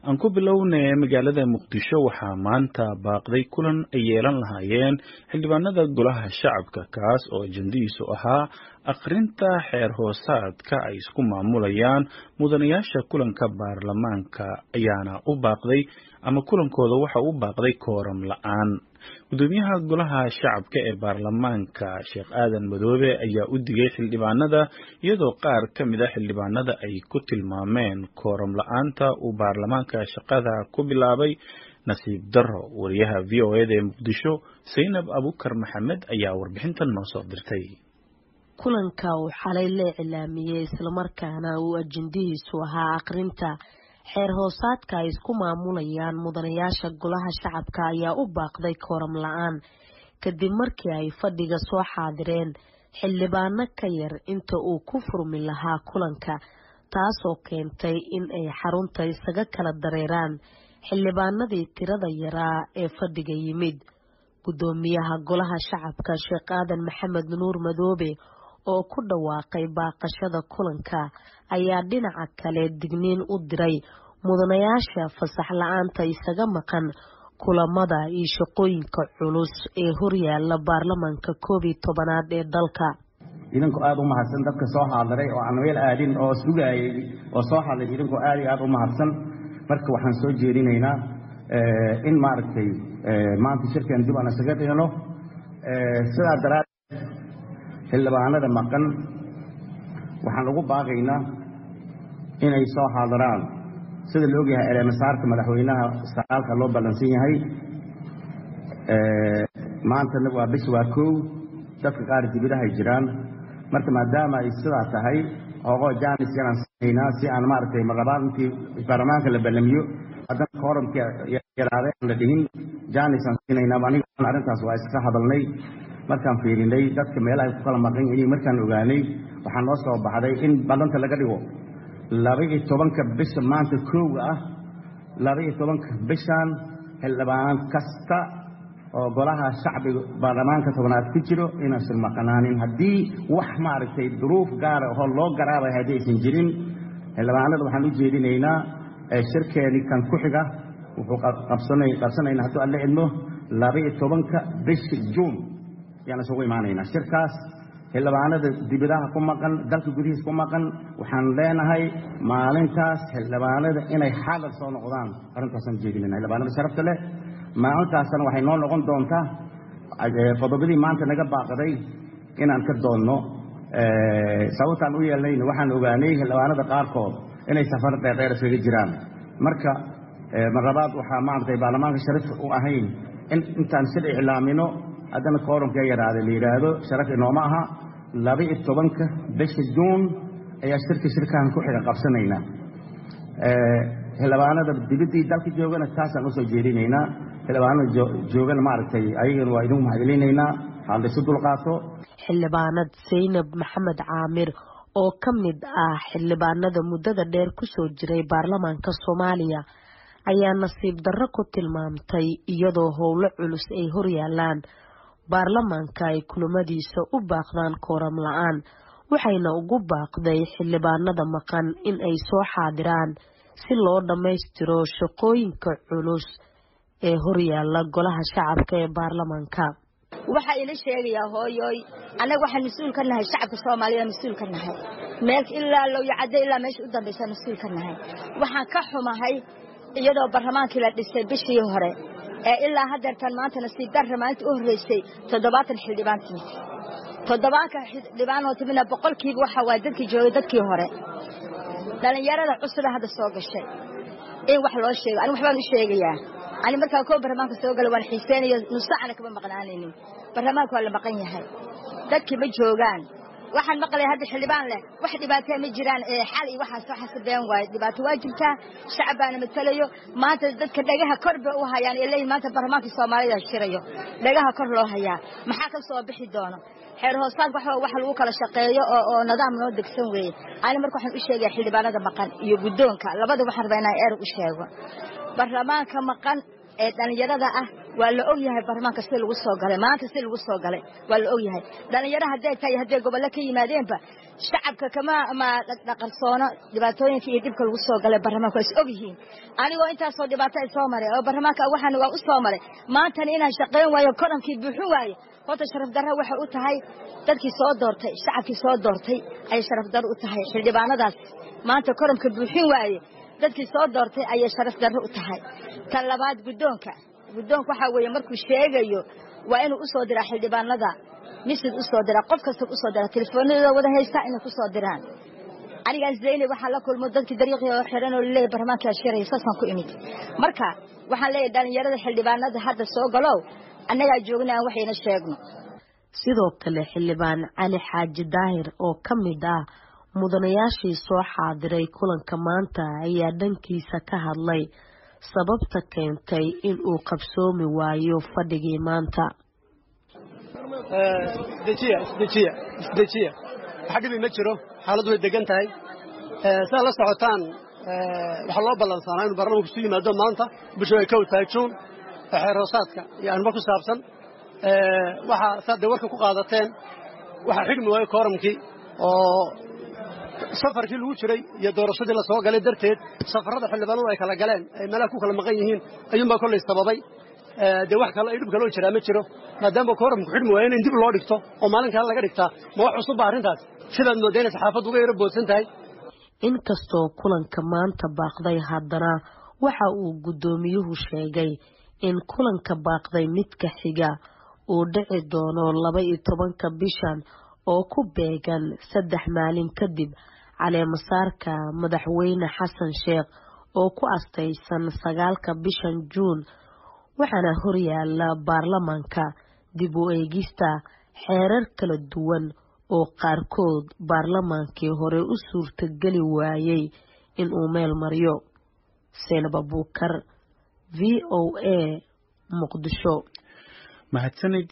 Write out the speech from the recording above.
aan ku bilownay magaalada Muqdisho waxaa maanta baaqday kulan ay yeelan lahaayeen xildhibaanada golaha shacabka kaas oo ajandihiisu ahaa akhrinta xeer hoosaadka ay isku maamulayaan mudanayaasha kulanka baarlamaanka ayaana u baaqday ama kulankooda waxa uu baaqday kooram la'aan gudoomiyaha golaha shacabka ee baarlamaanka Sheekh Aadan Madoobe ayaa u digay xildhibaanada iyadoo qaar ka mid ah xildhibaanada ay ku tilmaameen kooram la'aanta uu baarlamaanka shaqada ku bilaabay nasiib darro wariyaha VOA ee Muqdisho Zainab Abukar Maxamed ayaa warbixintan noo soo dirtay kulanka uu xalay la cilaamiyay isla markaana uu ajandihiisu ahaa akhrinta xeer hoosaadka ay isku maamulayaan mudanayaasha golaha shacabka ayaa u baaqday kooram la'aan kadib markii ay fadhiga soo xaadireen xildhibaano ka yar inta uu ku furmi lahaa kulanka taasoo keentay in ay xarunta isaga kala dareeraan xildhibaanadii tirada yaraa ee fadhiga yimid gudoomiyaha golaha shacabka Sheekh Aadan Maxamed Nuur Madoobe oo ku dhawaaqay baaqashada kulanka ayaa dhinaca kale digniin u diray mudanayaasha fasax la'aanta isaga maqan kulamada iyo shaqooyinka culus ee horyaala baarlamaanka 11aad ee dalka idinku aad u mahadsan dadka soo xaadiray oo aan weel aadin oo sugayay oo soo xaadiray idinku aad u mahadsan marka waxaan soo jeedinaynaa in maaragtay maanta shirkan dib aan isaga dhigno sidaa daraad xildhibaanada maqan waxaan ugu baaqaynaa inay soo xaadiraan sida la ogyahay ereemasaarka madaxweynaha sagaalka loo ballansan yahay maantana waa bis waa kow dadka qaar dibidahay jiraan marka maadaama ay sidaa tahay oogoo jaanis yanaan sinaynaa si aan maaragtay marlabaad intii baarlamaanka la ballamiyo haddana kooramka yaraaday aan la dhihin jaanis aan sinaynaa aniga arrintaas waa iska hadalnay markaan fiirinay dadka meelaha ku kala maqan yihiin markaan ogaanay waxaa noo soo baxday in ballanta laga dhigo 12 bisha maanta kooga ah 12 bishan xildhibaan kasta oo golaha shacbiga baarlamaanka 10aad ku jiro inaan maqnaanin haddii wax maaragtay duruuf gaar ah oo loo garaabay hadaysan jirin xildhibaanada waxaan u jeedinaynaa shirkeeni kan ku xiga wuxuu qabsanaynaa hadduu alle idmo 12 bisha Juun yaan isugu imaanaynaa shirkaas xildhibaanada dibadaha ku maqan dalka gudihiisa ku maqan waxaan leenahay maalintaas xildhibaanada inay xaadir soo noqdaan arrintaasaan jeedinayna xildhibaanada sharafta leh maalintaasna waxay noo noqon doontaa qodobadii maanta naga baaqday inaan ka doonno sababtaan u yeelnayna waxaan ogaanay xildhibaanada qaarkood inay safar dheer iskaga jiraan marka marlabaad waxaa maaragtay baarlamaanka sharaf u ahayn in intaan shir iclaamino haddana kooramka yaraada la yidhaahdo sharaf inooma aha 12 bisha Juun ayaa shirkan ku xiga qabsanaynaa xildhibaanada dibadii dalka joogana taasaan usoo jeedinaynaa xildhibaanada joogana maaragtay ayagana waa idinku mahadcelinaynaa hadda isu dulqaato xildhibaanad Zainab Maxamed Caamir oo ka mid ah xildhibaanada muddada dheer ku soo jiray baarlamaanka Soomaaliya ayaa nasiib darro ku tilmaamtay iyadoo howlo culus ay horyaalaan baarlamaanka ay kulamadiisa u baaqdaan kooram la'aan waxayna ugu baaqday xildhibaanada maqan in ay soo xaadiraan si loo dhammaystiro shaqooyinka culus ee horyaala golaha shacabka ee baarlamaanka waxa ila sheegaya hooyoy anaga waxaan mas'uul ka nahay shacabka Soomaaliyeed mas'uul ka nahay meel ilaa loo yacday ilaa meesha u dambaysa mas'uul ka nahay waxaan ka xumahay iyadoo baarlamaankii la dhisay bishii hore ilaa haddeertan maanta nasiib darro maalinta u horeysay 70 xildhibaan timid 70 xildhibaan oo timina boqolkiiba waxa waa dadkii joogay dadkii hore dhalinyarada cusub hadda soo gashay in wax loo sheego aniga waxbaan u sheegayaa ani markaa koo baarlamaanka soo galay waan xiiseenayo nusacana kama maqnaanaynin baarlamaanka waa la maqan yahay dadkii ma joogaan waxaan maqlay hadda xildhibaan leh wax dhibaato ma jiraan xal iyo waxa been waay dhibaato waa jirtaa shacabana matalayo maanta dadka dhagaha korba u hayaan ilaa maanta baarlamaanka Soomaaliya shirayo dhagaha kor loo hayaa maxaa ka soo bixi doono xeer hoosaad wax lagu kala shaqeeyo oo nidaam noo degsan weey ani marka waxaan u sheegay xildhibaanada maqan iyo gudoonka labada waxaan rabaa inaan u sheego baarlamaanka maqan ee dhalinyarada ah waa la og yahay barnaamijka si lagu soo galay maanta si lagu soo galay waa la og yahay dhalinyaro hadday gobolka ka yimaadeenba shacabka kama ma dhaqarsoono dhibaatooyinka iyo dibka lagu soo galay barnaamijka is og yihiin anigoo intaas oo dhibaato ay soo maray oo barnaamijka waxaan waa u soo maray maanta inaan shaqeyn waayo koronkii buuxin waayo horta sharaf darro waxa u tahay dadkii soo doortay shacabkii soo doortay ay sharaf darro u tahay xildhibaanadaas maanta koronka buuxin waaye dadkii soo doortay ay sharaf darro u tahay tan labaad guddoonka waxa weeye markuu sheegayo waa inuu u soo diraa xildhibaanada misid u soo diraa qof kasta u soo diraa telefoonadooda wada haysta inay ku soo diraan aniga Zaynab waxa la kulmo dadkii dariiqii oo xiran oo leeyahay barnaamijka shiraysa saasan ku imid marka waxaan leeyahay dhalinyarada xildhibaanada hadda soo galow annaga joognaa waxayna sheegno sidoo kale xildhibaan Cali Xaaji Daahir oo kamid ah mudanayaashii soo xaadiray kulanka maanta ayaa dhankiisa ka hadlay sababta keentay in uu qabsoomi waayo fadhigii maanta isdejiya xaqiiqi ma jiro xaaladu way degan tahay saa la socotaan waxa loo ballansanaa inuu barnaamijku soo yimaado maanta bisha ay ka wataagjoon xeeroosaadka iyo anba ku saabsan waxa saade warka ku qaadateen waxa xigmi way kooramkii oo safarkii lagu jiray iyo doorashadii la soo galay darteed safarada xildhibaanadu ay kala galeen ay meelaha ku kala maqan yihiin ayuunbaa kolley sababay dee wax kale ay dhib kaloo jiraa ma jiro maadaama kooramku xidhmi waayo in dib loo dhigto oo maalin kale laga dhigtaa ma wax cusub ba arrintaas sidaad moodayna saxaafaddu uga yaro boodsan tahay inkastoo kulanka maanta baaqday haddana waxa uu guddoomiyuhu sheegay in kulanka baaqday midka xiga uu dhici doono 12 bishan oo ku beegan 3 maalin kadib caleemasaarka madaxweyne Xasan Sheekh oo ku astaysan 9 bishan Juun waxaana horyaala baarlamaanka dib u eegista xeerar kala duwan oo qaarkood baarlamaankii hore u suurtageli waayay in uu meel mariyo Zaynab Abuukar VOA Muqdisho mahadsanid